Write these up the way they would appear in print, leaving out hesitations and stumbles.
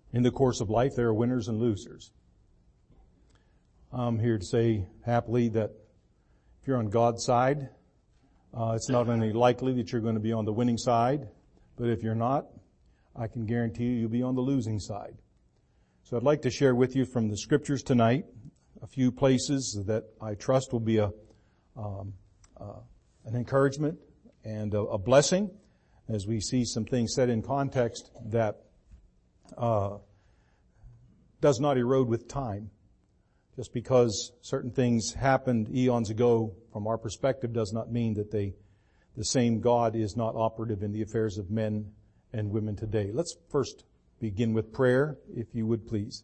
In the course of life, there are winners and losers. I'm here to say happily that if you're on God's side, it's not only likely that you're going to be on the winning side, but if you're not, I can guarantee you'll be on the losing side. So I'd like to share with you from the scriptures tonight a few places that I trust will be an encouragement and a blessing as we see some things set in context that does not erode with time. Just because certain things happened eons ago from our perspective does not mean that the same God is not operative in the affairs of men and women today. Let's first begin with prayer, if you would please.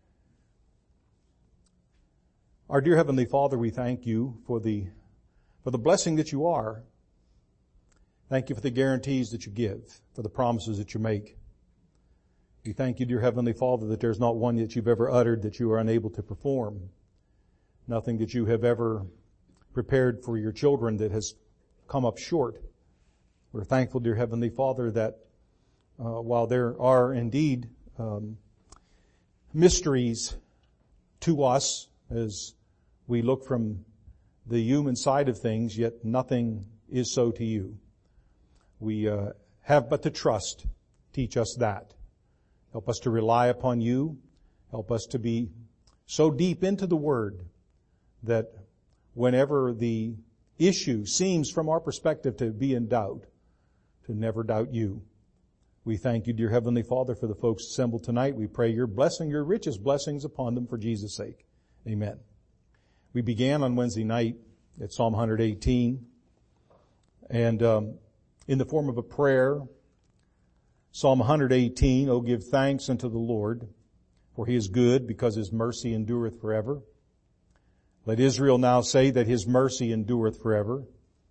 Our dear Heavenly Father, we thank you for the blessing that you are. Thank you for the guarantees that you give, for the promises that you make. We thank you, dear Heavenly Father, that there's not one that you've ever uttered that you are unable to perform. Nothing that you have ever prepared for your children that has come up short. We're thankful, dear Heavenly Father, that while there are indeed mysteries to us as we look from the human side of things, yet nothing is so to you. We have but to trust. Teach us that. Help us to rely upon you. Help us to be so deep into the Word that whenever the issue seems from our perspective to be in doubt, to never doubt you. We thank you, dear Heavenly Father, for the folks assembled tonight. We pray your blessing, your richest blessings upon them for Jesus' sake. Amen. We began on Wednesday night at Psalm 118 and in the form of a prayer, Psalm 118, O give thanks unto the Lord, for he is good, because his mercy endureth forever. Let Israel now say that his mercy endureth forever.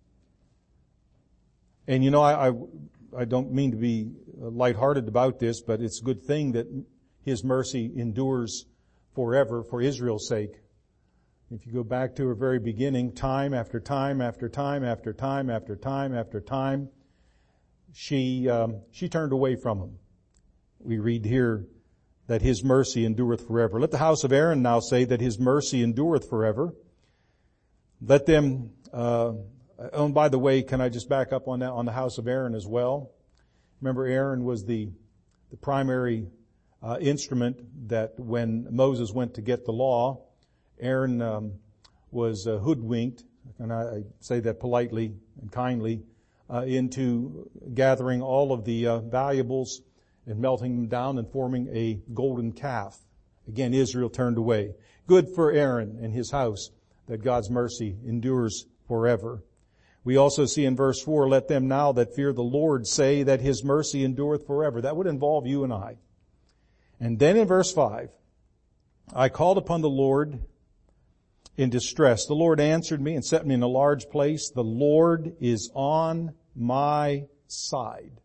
And you know, I don't mean to be lighthearted about this, but it's a good thing that his mercy endures forever for Israel's sake. If you go back to her very beginning, time after time after time after time after time after time, she turned away from him. We read here that his mercy endureth forever. Let the house of Aaron now say that his mercy endureth forever. Let them, and by the way, can I just back up on that, on the house of Aaron as well? Remember, Aaron was the primary instrument that when Moses went to get the law, Aaron was hoodwinked, and I say that politely and kindly, into gathering all of the valuables and melting them down and forming a golden calf. Again, Israel turned away. Good for Aaron and his house that God's mercy endures forever. We also see in verse 4, let them now that fear the Lord say that his mercy endureth forever. That would involve you and I. And then in verse 5, I called upon the Lord in distress. The Lord answered me and set me in a large place. The Lord is on my side.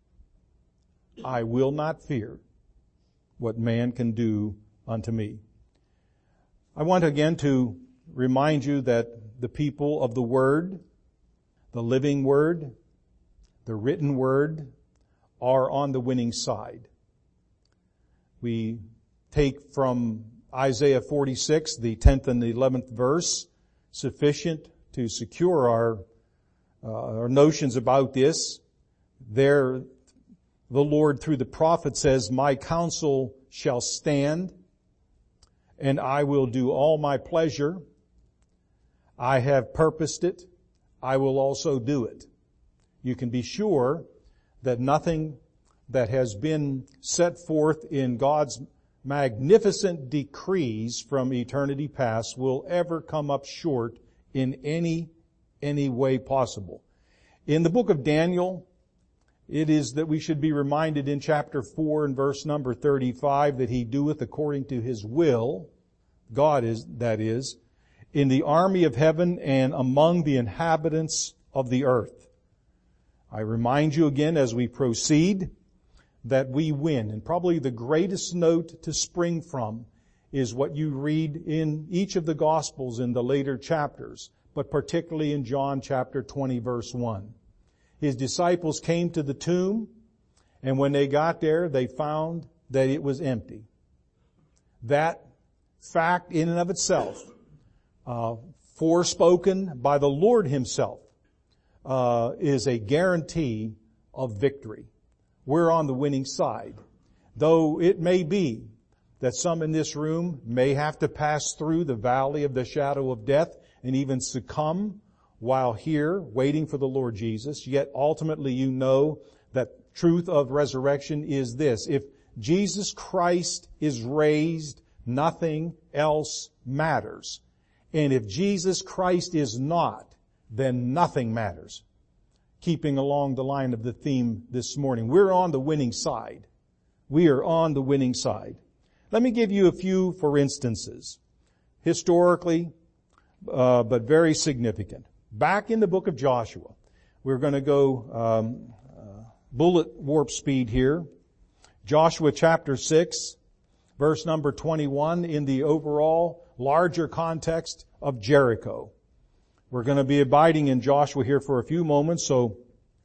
I will not fear what man can do unto me. I want again to remind you that the people of the Word, the living Word, the written Word, are on the winning side. We take from Isaiah 46, the 10th and the 11th verse, sufficient to secure our notions about this. There, the Lord through the prophet says, my counsel shall stand, and I will do all my pleasure. I have purposed it. I will also do it. You can be sure that nothing that has been set forth in God's magnificent decrees from eternity past will ever come up short in any way possible. In the book of Daniel, it is that we should be reminded in chapter 4 and verse number 35 that he doeth according to his will, God is, that is, in the army of heaven and among the inhabitants of the earth. I remind you again as we proceed that we win. And probably the greatest note to spring from is what you read in each of the Gospels in the later chapters, but particularly in John chapter 20 verse 1. His disciples came to the tomb, and when they got there, they found that it was empty. That fact in and of itself, forespoken by the Lord Himself, is a guarantee of victory. We're on the winning side. Though it may be that some in this room may have to pass through the valley of the shadow of death and even succumb while here waiting for the Lord Jesus, yet ultimately you know that truth of resurrection is this: if Jesus Christ is raised, nothing else matters. And if Jesus Christ is not, then nothing matters. Keeping along the line of the theme this morning, we're on the winning side. We are on the winning side. Let me give you a few for instances, historically, but very significant. Back in the book of Joshua, we're going to go bullet warp speed here. Joshua chapter 6, verse number 21, in the overall larger context of Jericho. We're going to be abiding in Joshua here for a few moments, so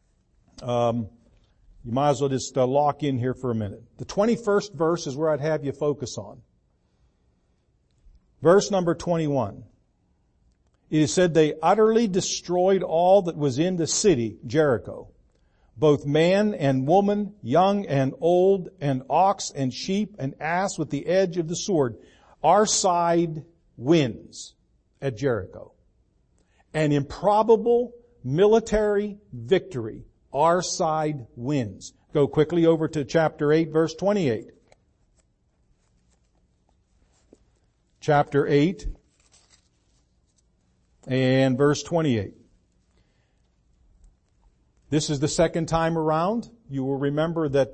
you might as well just lock in here for a minute. The 21st verse is where I'd have you focus on. Verse number 21. It is said, they utterly destroyed all that was in the city, Jericho, both man and woman, young and old, and ox and sheep and ass with the edge of the sword. Our side wins at Jericho. An improbable military victory. Our side wins. Go quickly over to chapter 8, verse 28. Chapter 8 and verse 28. This is the second time around. You will remember that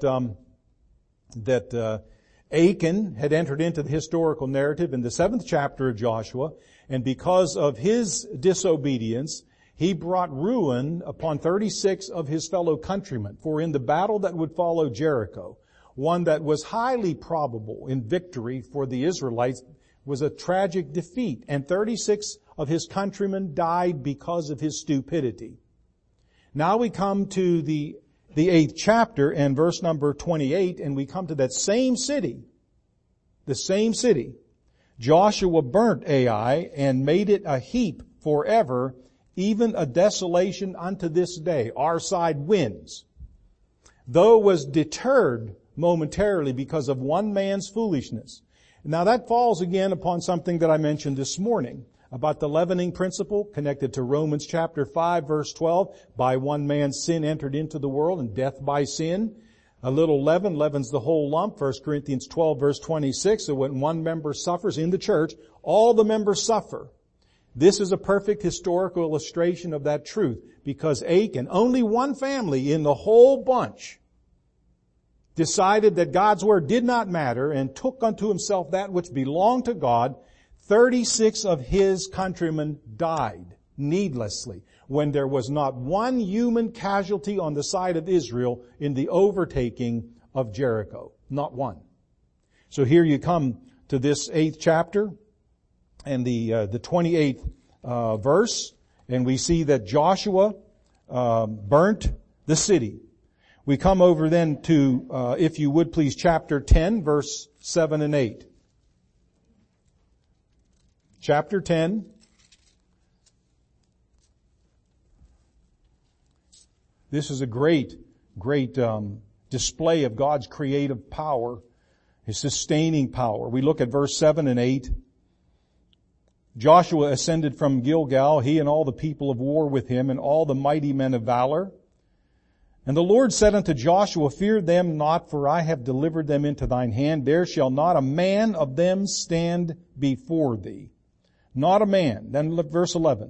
Achan had entered into the historical narrative in the 7th chapter of Joshua, and because of his disobedience, he brought ruin upon 36 of his fellow countrymen. For in the battle that would follow Jericho, one that was highly probable in victory for the Israelites was a tragic defeat, and 36 of his countrymen died because of his stupidity. Now we come to the 8th chapter and verse number 28, and we come to that same city. The same city. Joshua burnt Ai and made it a heap forever, even a desolation unto this day. Our side wins. Though was deterred momentarily because of one man's foolishness. Now that falls again upon something that I mentioned this morning about the leavening principle connected to Romans chapter 5 verse 12. By one man's sin entered into the world, and death by sin. A little leaven leavens the whole lump. 1 Corinthians 12 verse 26. So when one member suffers in the church, all the members suffer. This is a perfect historical illustration of that truth, because Achan, only one family in the whole bunch, decided that God's word did not matter and took unto himself that which belonged to God. 36 of his countrymen died needlessly when there was not one human casualty on the side of Israel in the overtaking of Jericho. Not one. So here you come to this 8th chapter and the 28th verse, and we see that Joshua burnt the city. We come over then to, if you would please, chapter 10, verse 7 and 8. Chapter 10. This is a great display of God's creative power, His sustaining power. We look at verse 7 and 8. Joshua ascended from Gilgal, he and all the people of war with him, and all the mighty men of valor. And the Lord said unto Joshua, fear them not, for I have delivered them into thine hand. There shall not a man of them stand before thee. Not a man. Then look verse 11.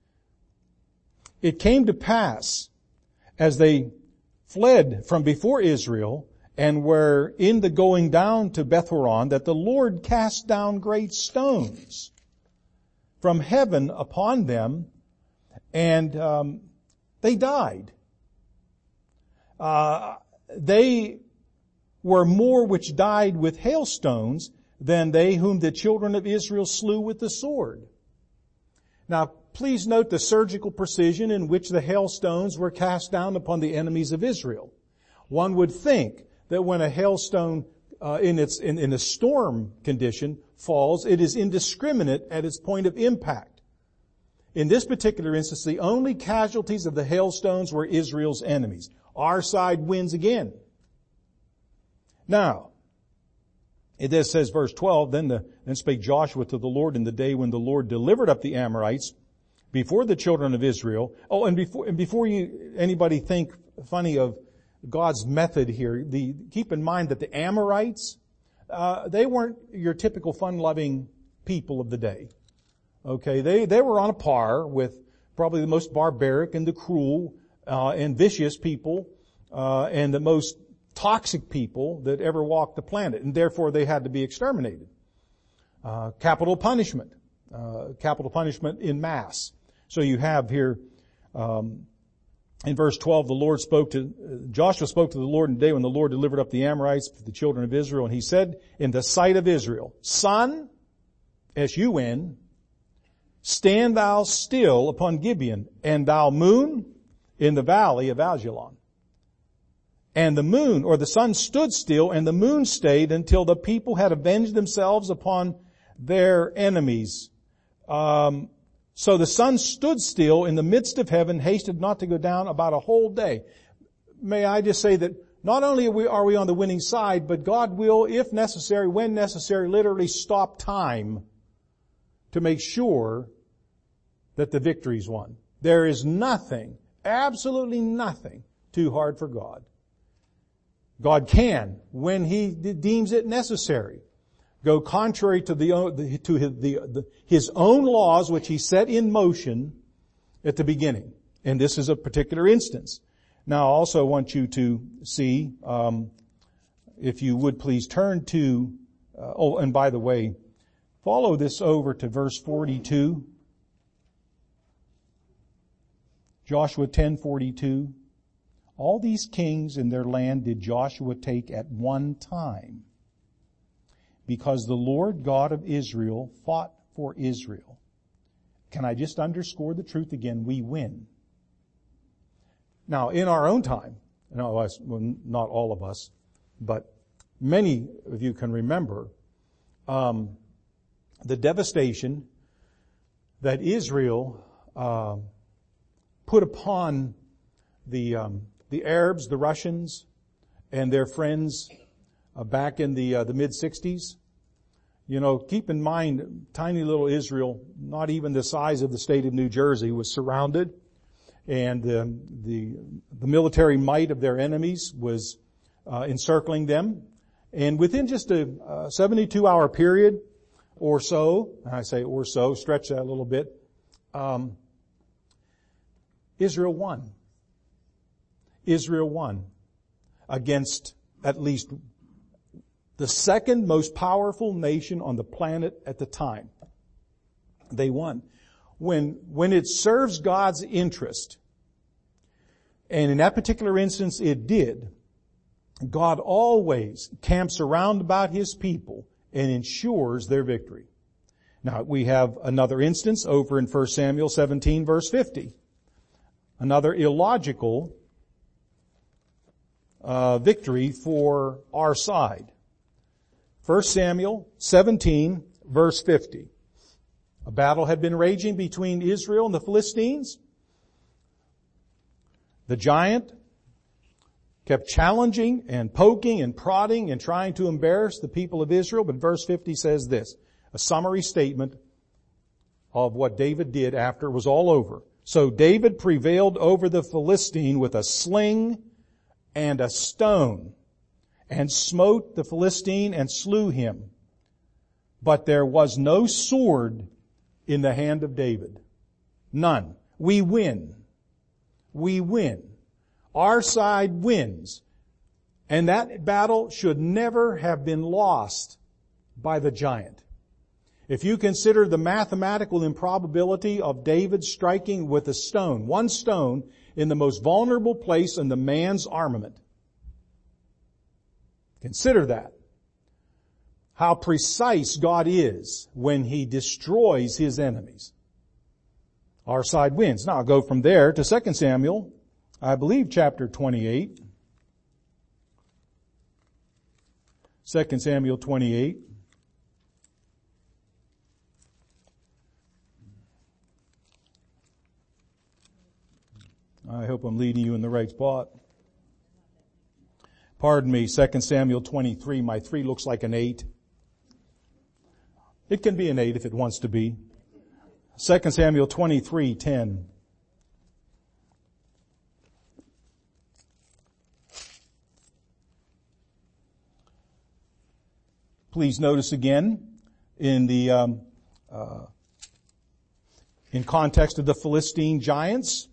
It came to pass, as they fled from before Israel, and were in the going down to Beth-horon, that the Lord cast down great stones from heaven upon them, and they died. They were more which died with hailstones than they whom the children of Israel slew with the sword. Now, please note the surgical precision in which the hailstones were cast down upon the enemies of Israel. One would think that when a hailstone in a storm condition falls, it is indiscriminate at its point of impact. In this particular instance, the only casualties of the hailstones were Israel's enemies. Our side wins again. Now, it says, verse 12, Then spake Joshua to the Lord in the day when the Lord delivered up the Amorites before the children of Israel. Oh, and before anybody think funny of God's method here, keep in mind that the Amorites, they weren't your typical fun-loving people of the day. Okay, they were on a par with probably the most barbaric and the cruel and vicious people and the most toxic people that ever walked the planet, and therefore they had to be exterminated. Capital punishment in mass. So you have here in verse 12, Joshua spoke to the Lord in the day when the Lord delivered up the Amorites to the children of Israel, and he said in the sight of Israel, Sun, S-U-N, stand thou still upon Gibeon, and thou moon in the valley of Ajalon. And the moon, or the sun, stood still, and the moon stayed until the people had avenged themselves upon their enemies. So the sun stood still in the midst of heaven, hasted not to go down about a whole day. May I just say that not only are we on the winning side, but God will, if necessary, when necessary, literally stop time to make sure that the victory's won. There is nothing, absolutely nothing, too hard for God. God can, when He deems it necessary, go contrary to His own laws, which He set in motion at the beginning. And this is a particular instance. Now, I also want you to see, if you would please turn to, and by the way, follow this over to verse 42. Joshua 10:42. All these kings in their land did Joshua take at one time, because the Lord God of Israel fought for Israel. Can I just underscore the truth again? We win. Now, in our own time, not all of us, but many of you can remember the devastation that Israel put upon the Arabs, the Russians, and their friends back in the mid-60s. You know, keep in mind, tiny little Israel, not even the size of the state of New Jersey, was surrounded, and the military might of their enemies was encircling them. And within just a 72-hour period or so, and I say or so, stretch that a little bit, Israel won. Israel won against at least the second most powerful nation on the planet at the time. They won. When it serves God's interest, and in that particular instance it did, God always camps around about His people and ensures their victory. Now, we have another instance over in 1 Samuel 17 verse 50. Another illogical victory for our side. 1 Samuel 17 verse 50. A battle had been raging between Israel and the Philistines. The giant kept challenging and poking and prodding and trying to embarrass the people of Israel. But verse 50 says this, a summary statement of what David did after it was all over. So David prevailed over the Philistine with a sling and a stone, and smote the Philistine and slew him. But there was no sword in the hand of David. None. We win. We win. Our side wins. And that battle should never have been lost by the giant. If you consider the mathematical improbability of David striking with a stone, one stone, in the most vulnerable place in the man's armament. Consider that. How precise God is when He destroys His enemies. Our side wins. Now I'll go from there to 2 Samuel, I believe chapter 28. 2 Samuel 28. I hope I'm leading you in the right spot. Pardon me, 2 Samuel 23. My 3 looks like an 8. It can be an 8 if it wants to be. 2 Samuel 23:10. Please notice again in the in context of the Philistine giants.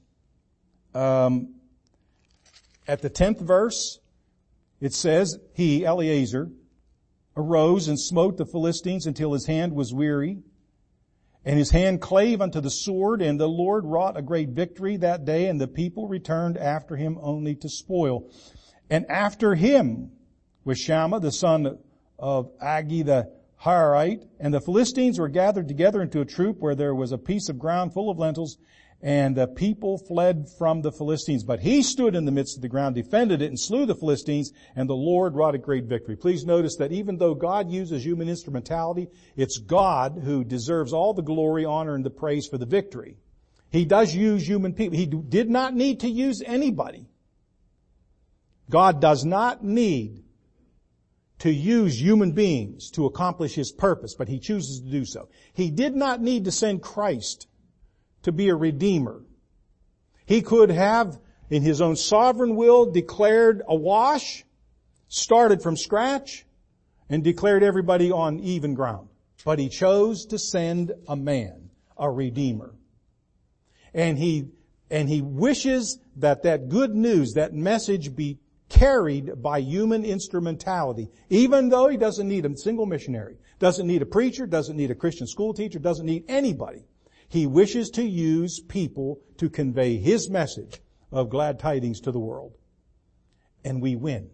At the 10th verse, it says, he, Eleazar, arose and smote the Philistines until his hand was weary, and his hand clave unto the sword, and the Lord wrought a great victory that day, and the people returned after him only to spoil. And after him was Shammah, the son of Agi the Harite, and the Philistines were gathered together into a troop where there was a piece of ground full of lentils, and the people fled from the Philistines. But he stood in the midst of the ground, defended it, and slew the Philistines, and the Lord wrought a great victory. Please notice that even though God uses human instrumentality, it's God who deserves all the glory, honor, and the praise for the victory. He does use human people. He did not need to use anybody. God does not need to use human beings to accomplish His purpose, but He chooses to do so. He did not need to send Christ to be a redeemer. He could have, in His own sovereign will, declared a wash, started from scratch, and declared everybody on even ground. But He chose to send a man, a redeemer. And He wishes that good news, that message be carried by human instrumentality, even though He doesn't need a single missionary, doesn't need a preacher, doesn't need a Christian school teacher, doesn't need anybody. He wishes to use people to convey His message of glad tidings to the world. And we win.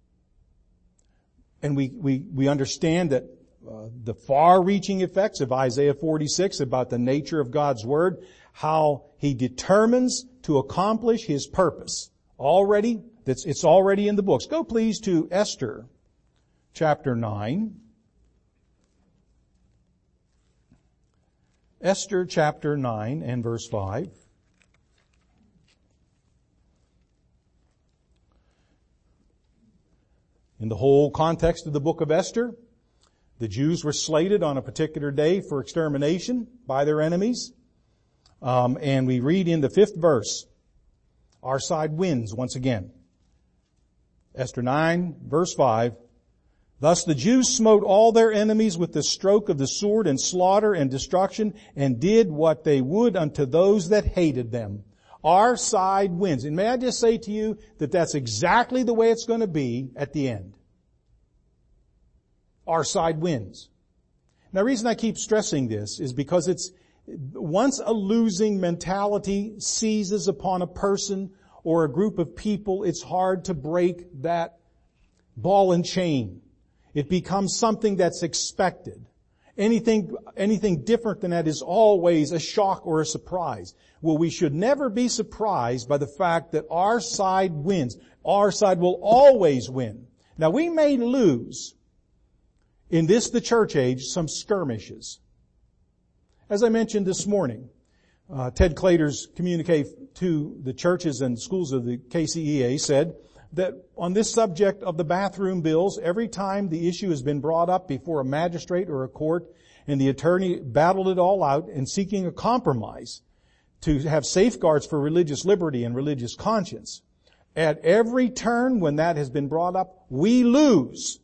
And we understand that the far-reaching effects of Isaiah 46 about the nature of God's Word, how He determines to accomplish His purpose. It's already in the books. Go please to Esther chapter 9. Esther chapter 9 and verse 5. In the whole context of the book of Esther, the Jews were slated on a particular day for extermination by their enemies. And we read in the 5th verse, our side wins once again. Esther 9 verse 5. Thus the Jews smote all their enemies with the stroke of the sword, and slaughter and destruction, and did what they would unto those that hated them. Our side wins. And may I just say to you that that's exactly the way it's going to be at the end. Our side wins. Now the reason I keep stressing this is because it's, once a losing mentality seizes upon a person or a group of people, it's hard to break that ball and chain. It becomes something that's expected. Anything different than that is always a shock or a surprise. Well, we should never be surprised by the fact that our side wins. Our side will always win. Now, we may lose in the church age, some skirmishes. As I mentioned this morning, Ted Clater's communique to the churches and schools of the KCEA said that on this subject of the bathroom bills, every time the issue has been brought up before a magistrate or a court and the attorney battled it all out in seeking a compromise to have safeguards for religious liberty and religious conscience, at every turn when that has been brought up, we lose.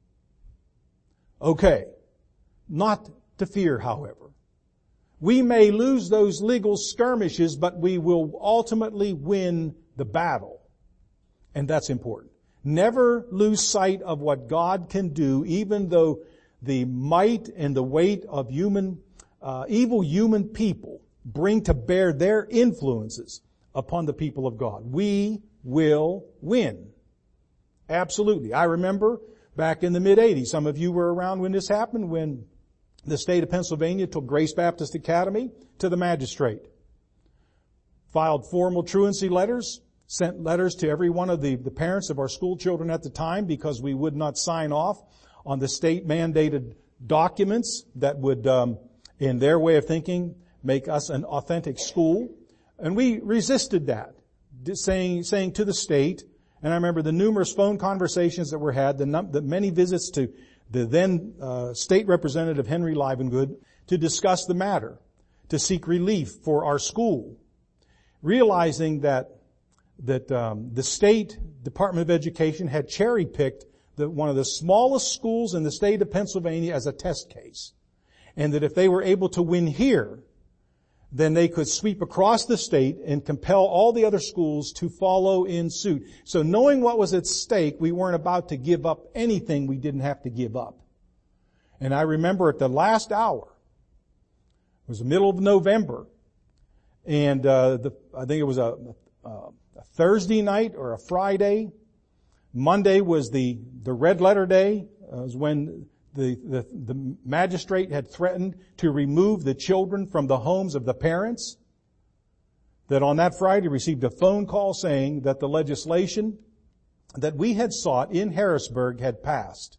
Okay. Not to fear, however. We may lose those legal skirmishes, but we will ultimately win the battle. And that's important. Never lose sight of what God can do, even though the might and the weight of evil human people bring to bear their influences upon the people of God. We will win. Absolutely. I remember back in the mid-'80s, some of you were around when this happened, when the state of Pennsylvania took Grace Baptist Academy to the magistrate, filed formal truancy letters, sent letters to every one of the parents of our school children at the time because we would not sign off on the state-mandated documents that would, in their way of thinking, make us an authentic school. And we resisted that, saying to the state, and I remember the numerous phone conversations that were had, the many visits to the then state representative Henry Livengood to discuss the matter, to seek relief for our school, realizing that the state Department of Education had cherry-picked one of the smallest schools in the state of Pennsylvania as a test case, and that if they were able to win here, then they could sweep across the state and compel all the other schools to follow in suit. So knowing what was at stake, we weren't about to give up anything we didn't have to give up. And I remember at the last hour, it was the middle of November, and I think it was a Thursday night or a Friday. Monday was the red letter day. It was when the magistrate had threatened to remove the children from the homes of the parents. That on that Friday received a phone call saying that the legislation that we had sought in Harrisburg had passed.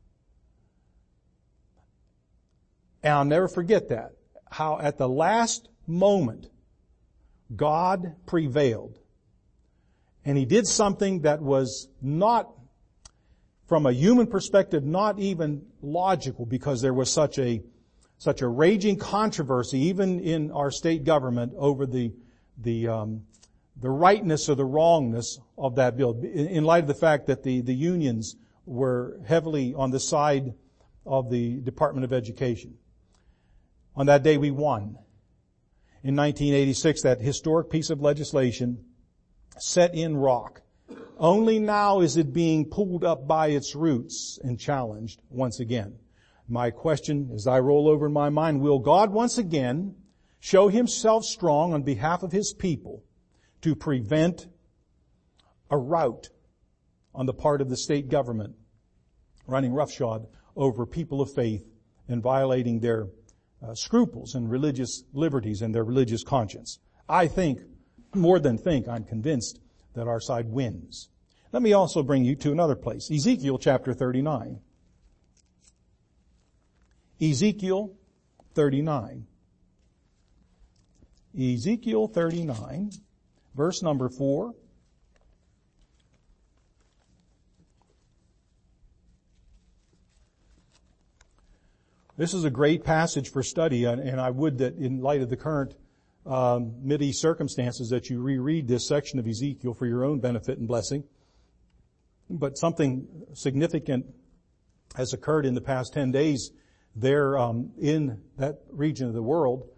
And I'll never forget that. How at the last moment, God prevailed. And He did something that was not, from a human perspective, not even logical, because there was such a raging controversy, even in our state government, over the rightness or the wrongness of that bill, in light of the fact that the unions were heavily on the side of the Department of Education. On that day we won. In 1986, that historic piece of legislation set in rock. Only now is it being pulled up by its roots and challenged once again. My question, as I roll over in my mind, will God once again show Himself strong on behalf of His people to prevent a rout on the part of the state government running roughshod over people of faith and violating their scruples and religious liberties and their religious conscience? I think, more than think, I'm convinced that our side wins. Let me also bring you to another place. Ezekiel chapter 39. Ezekiel 39. Ezekiel 39, verse number 4. This is a great passage for study, and I would that in light of the current Mideast circumstances that you reread this section of Ezekiel for your own benefit and blessing. But something significant has occurred in the past 10 days there in that region of the world.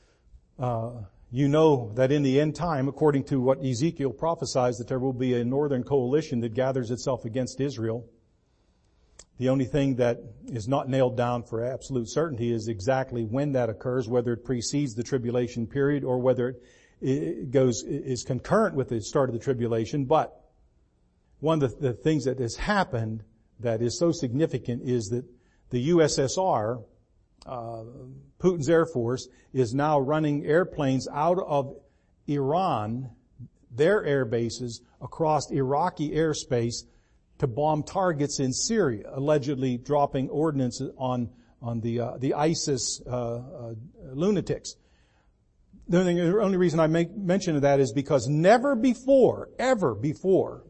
You know that in the end time, according to what Ezekiel prophesies, that there will be a northern coalition that gathers itself against Israel. The only thing that is not nailed down for absolute certainty is exactly when that occurs, whether it precedes the tribulation period or whether it is concurrent with the start of the tribulation. But one of the things that has happened that is so significant is that the USSR, Putin's Air Force, is now running airplanes out of Iran, their air bases, across Iraqi airspace to bomb targets in Syria, allegedly dropping ordnance on the ISIS lunatics. The only reason I make mention of that is because never before, ever before,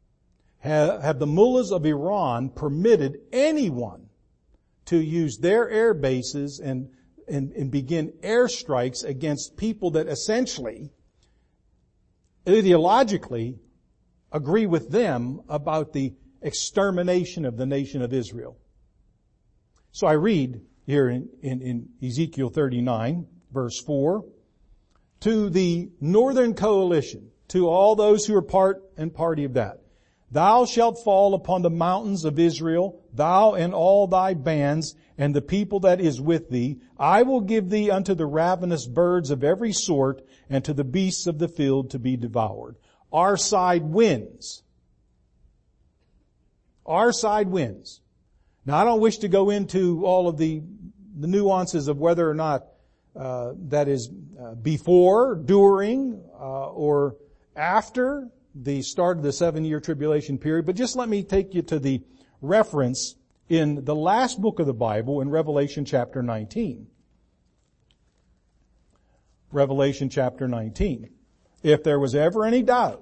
have the mullahs of Iran permitted anyone to use their air bases and begin airstrikes against people that essentially, ideologically, agree with them about the extermination of the nation of Israel. So I read here in Ezekiel 39, verse 4, to the northern coalition, to all those who are part and party of that. Thou shalt fall upon the mountains of Israel, thou and all thy bands, and the people that is with thee. I will give thee unto the ravenous birds of every sort, and to the beasts of the field to be devoured. Our side wins. Our side wins. Now I don't wish to go into all of the nuances of whether or not that is before, during, or after the start of the 7-year tribulation period, but just let me take you to the reference in the last book of the Bible, in Revelation chapter 19. Revelation chapter 19. If there was ever any doubt,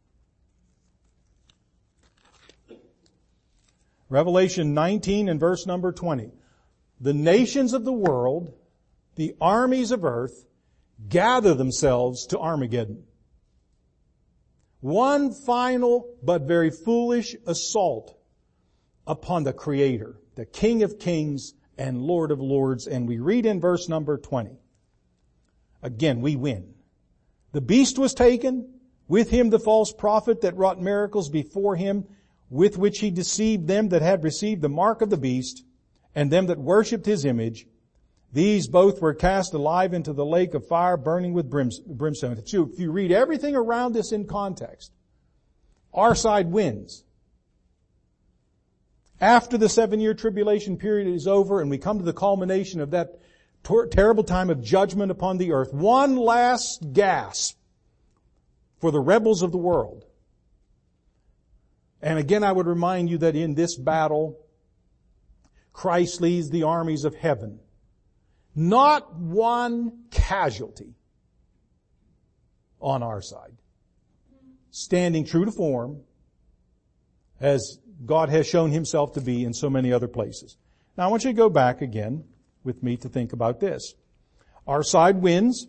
Revelation 19 and verse number 20. The nations of the world, the armies of earth, gather themselves to Armageddon. One final but very foolish assault upon the Creator, the King of Kings and Lord of Lords. And we read in verse number 20. Again, we win. The beast was taken, with him the false prophet that wrought miracles before him, with which he deceived them that had received the mark of the beast, and them that worshipped his image. These both were cast alive into the lake of fire burning with brimstone. If you read everything around this in context, our side wins. After the 7-year tribulation period is over and we come to the culmination of that terrible time of judgment upon the earth, one last gasp for the rebels of the world. And again, I would remind you that in this battle, Christ leads the armies of heaven. Not one casualty on our side. Standing true to form, as God has shown himself to be in so many other places. Now I want you to go back again with me to think about this. Our side wins.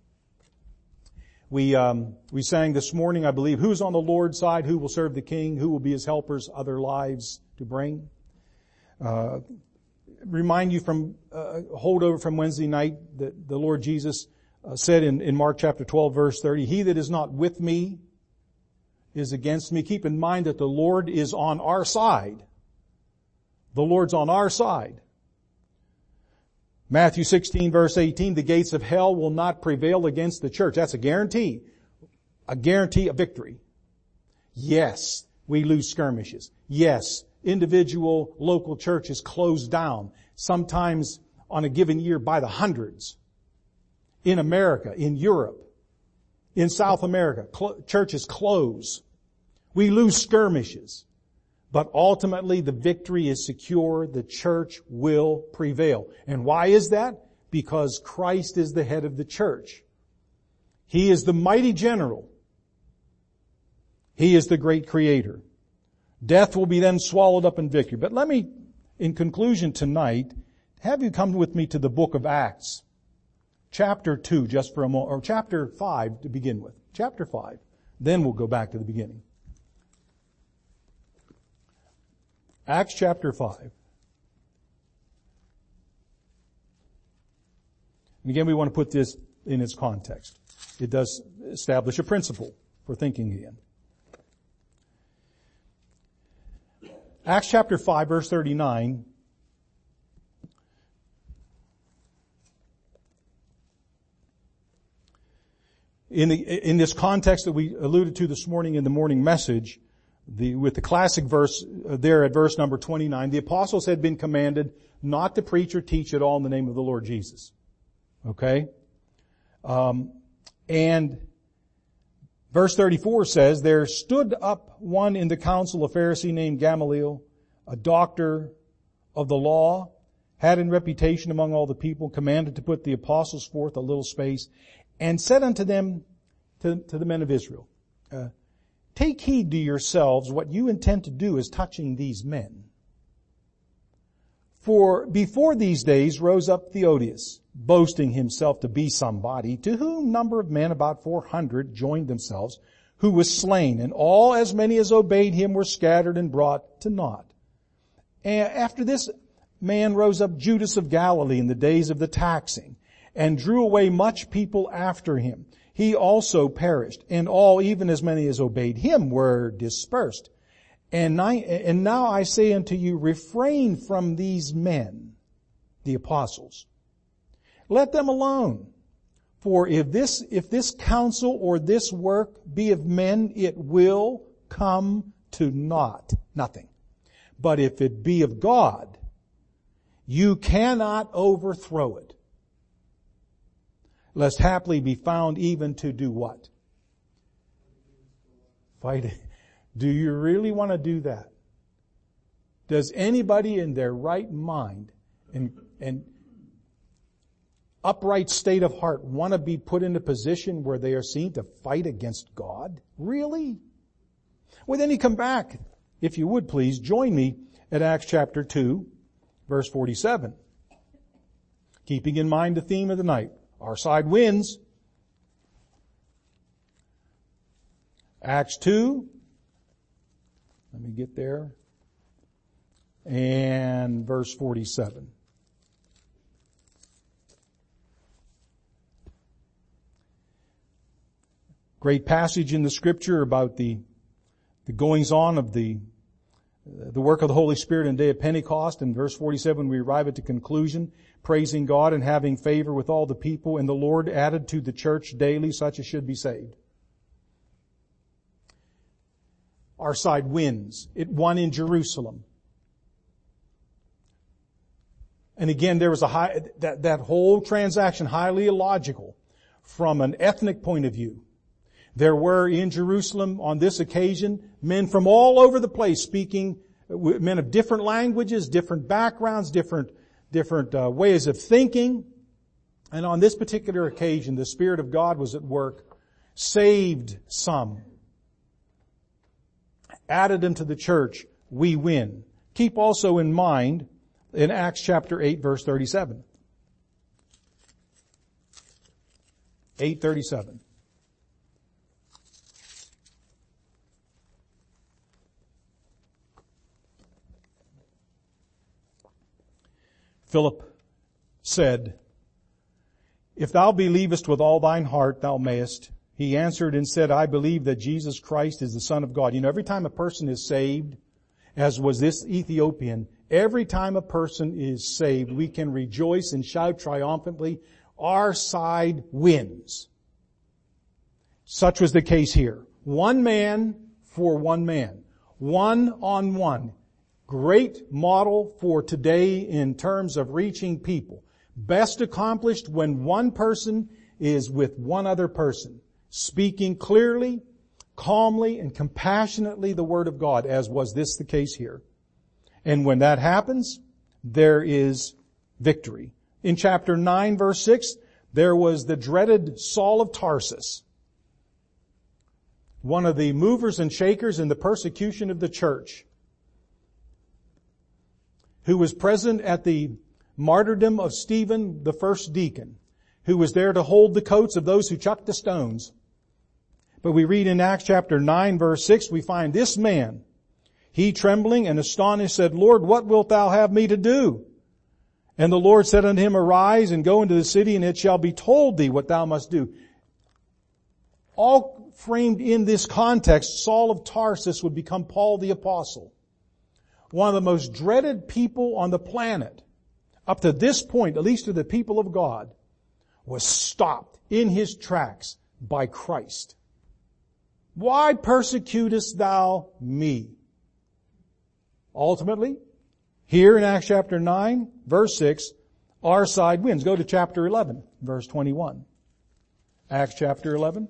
We sang this morning, I believe, who's on the Lord's side, who will serve the King, who will be his helpers, other lives to bring. Remind you from holdover from Wednesday night that the Lord Jesus said in Mark chapter 12 verse 30, he that is not with me is against me. Keep in mind that the Lord is on our side. The Lord's on our side. Matthew 16 verse 18, the gates of hell will not prevail against the church. That's a guarantee of victory. Yes, we lose skirmishes. Yes, individual local churches close down, sometimes on a given year by the hundreds. In America, in Europe, in South America, churches close. We lose skirmishes. But ultimately the victory is secure. The church will prevail. And why is that? Because Christ is the head of the church. He is the mighty general. He is the great creator. Death will be then swallowed up in victory. But let me, in conclusion tonight, have you come with me to the book of Acts. Chapter 2, just for a moment, or chapter 5 to begin with. Chapter 5. Then we'll go back to the beginning. Acts chapter 5. And again, we want to put this in its context. It does establish a principle for thinking again. Acts chapter 5 verse 39. In this context that we alluded to this morning in the morning message, with the classic verse there at verse number 29, the apostles had been commanded not to preach or teach at all in the name of the Lord Jesus. Okay? And verse 34 says, there stood up one in the council, a Pharisee named Gamaliel, a doctor of the law, had in reputation among all the people, commanded to put the apostles forth a little space, and said unto them, to the men of Israel, take heed to yourselves what you intend to do as touching these men. For before these days rose up Theodius, boasting himself to be somebody, to whom number of men, about 400, joined themselves, who was slain, and all as many as obeyed him were scattered and brought to naught. And after this man rose up Judas of Galilee in the days of the taxing, and drew away much people after him. He also perished, and all, even as many as obeyed him, were dispersed. And now I say unto you, refrain from these men, the apostles. Let them alone. For if this counsel or this work be of men, it will come to naught, nothing. But if it be of God, you cannot overthrow it. Lest haply be found even to do what? Fight it. Do you really want to do that? Does anybody in their right mind and upright state of heart want to be put in a position where they are seen to fight against God? Really? Well, then you come back. If you would please, join me at Acts chapter 2, verse 47. Keeping in mind the theme of the night. Our side wins. Acts 2. Let me get there. And verse 47. Great passage in the Scripture about the goings on of the work of the Holy Spirit in the day of Pentecost. In verse 47 we arrive at the conclusion, praising God and having favor with all the people, and the Lord added to the church daily such as should be saved. Our side wins. It won in Jerusalem. And again, there was that whole transaction highly illogical from an ethnic point of view. There were in Jerusalem on this occasion men from all over the place speaking, men of different languages, different backgrounds, different ways of thinking. And on this particular occasion, the Spirit of God was at work, saved some, added them to the church. We win. Keep also in mind in Acts chapter 8 verse 37. 8:37. Philip said, "If thou believest with all thine heart, thou mayest." He answered and said, "I believe that Jesus Christ is the Son of God." You know, every time a person is saved, as was this Ethiopian, every time a person is saved, we can rejoice and shout triumphantly, our side wins. Such was the case here. One man for one man. One on one. Great model for today in terms of reaching people. Best accomplished when one person is with one other person, speaking clearly, calmly, and compassionately the Word of God, as was this the case here. And when that happens, there is victory. In chapter 9, verse 6, there was the dreaded Saul of Tarsus, one of the movers and shakers in the persecution of the church, who was present at the martyrdom of Stephen, the first deacon, who was there to hold the coats of those who chucked the stones. But we read in Acts chapter 9 verse 6, we find this man, he trembling and astonished said, "Lord, what wilt thou have me to do?" And the Lord said unto him, "Arise and go into the city, and it shall be told thee what thou must do." All framed in this context, Saul of Tarsus would become Paul the Apostle. One of the most dreaded people on the planet, up to this point, at least to the people of God, was stopped in his tracks by Christ. "Why persecutest thou me?" Ultimately, here in Acts chapter 9, verse 6, our side wins. Go to chapter 11, verse 21. Acts chapter 11.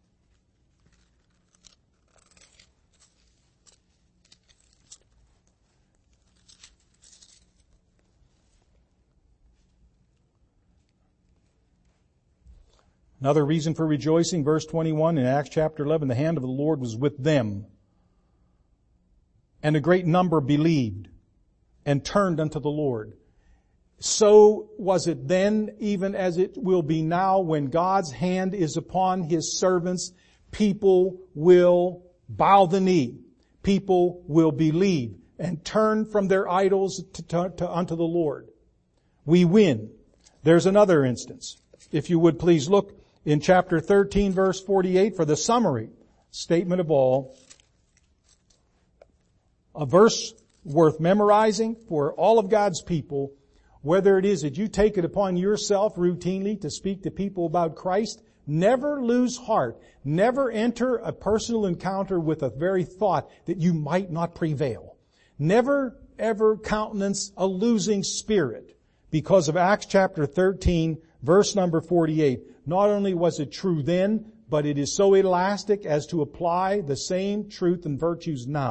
Another reason for rejoicing, verse 21 in Acts chapter 11, the hand of the Lord was with them. And a great number believed and turned unto the Lord. So was it then, even as it will be now, when God's hand is upon His servants, people will bow the knee. People will believe and turn from their idols unto the Lord. We win. There's another instance. If you would please look in chapter 13, verse 48, for the summary statement of all. A verse worth memorizing for all of God's people, whether it is that you take it upon yourself routinely to speak to people about Christ. Never lose heart. Never enter a personal encounter with a very thought that you might not prevail. Never ever countenance a losing spirit. Because of Acts chapter 13, verse number 48. Not only was it true then, but it is so elastic as to apply the same truth and virtues now.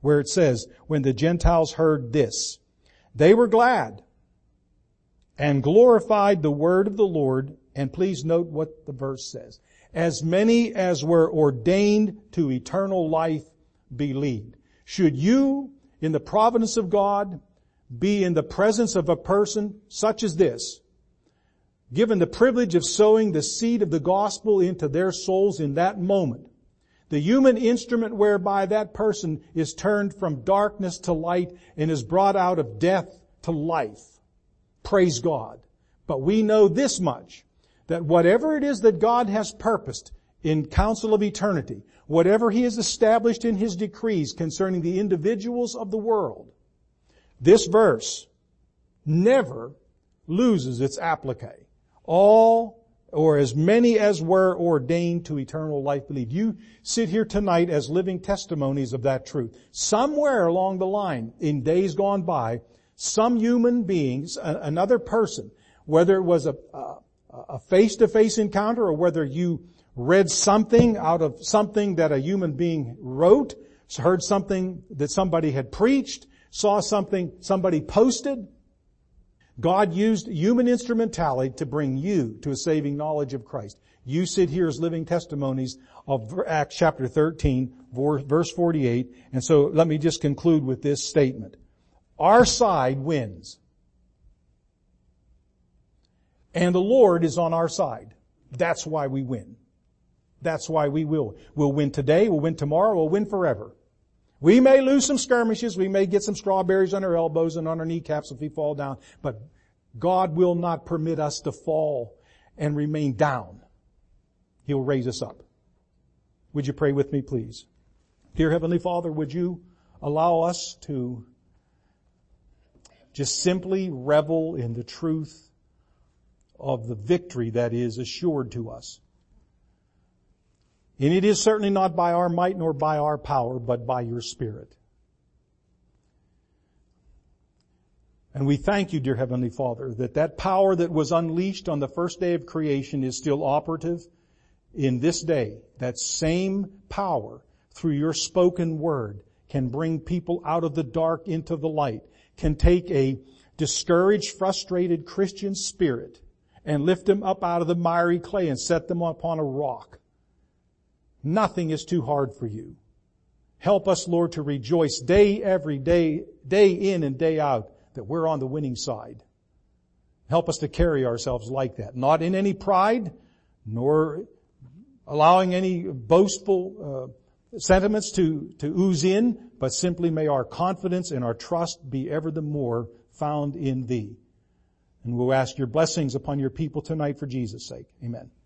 where it says, when the Gentiles heard this, they were glad and glorified the word of the Lord. And please note what the verse says. As many as were ordained to eternal life believed. Should you, in the providence of God, be in the presence of a person such as this, given the privilege of sowing the seed of the gospel into their souls in that moment, the human instrument whereby that person is turned from darkness to light and is brought out of death to life. Praise God. But we know this much, that whatever it is that God has purposed in counsel of eternity, whatever He has established in His decrees concerning the individuals of the world, this verse never loses its applique. All, or as many as were ordained to eternal life believed. You sit here tonight as living testimonies of that truth. Somewhere along the line, in days gone by, some human beings, another person, whether it was a face-to-face encounter or whether you read something out of something that a human being wrote, heard something that somebody had preached, saw something somebody posted, God used human instrumentality to bring you to a saving knowledge of Christ. You sit here as living testimonies of Acts chapter 13, verse 48. And so let me just conclude with this statement. Our side wins. And the Lord is on our side. That's why we win. That's why we will. We'll win today, we'll win tomorrow, we'll win forever. We may lose some skirmishes, we may get some strawberries on our elbows and on our kneecaps if we fall down, but God will not permit us to fall and remain down. He'll raise us up. Would you pray with me, please? Dear Heavenly Father, would you allow us to just simply revel in the truth of the victory that is assured to us. And it is certainly not by our might nor by our power, but by your Spirit. And we thank you, dear Heavenly Father, that power that was unleashed on the first day of creation is still operative in this day. That same power, through your spoken word, can bring people out of the dark into the light, can take a discouraged, frustrated Christian spirit and lift them up out of the miry clay and set them upon a rock. Nothing is too hard for you. Help us, Lord, to rejoice every day in and day out, that we're on the winning side. Help us to carry ourselves like that. Not in any pride, nor allowing any boastful sentiments to ooze in, but simply may our confidence and our trust be ever the more found in Thee. And we'll ask your blessings upon your people tonight for Jesus' sake. Amen.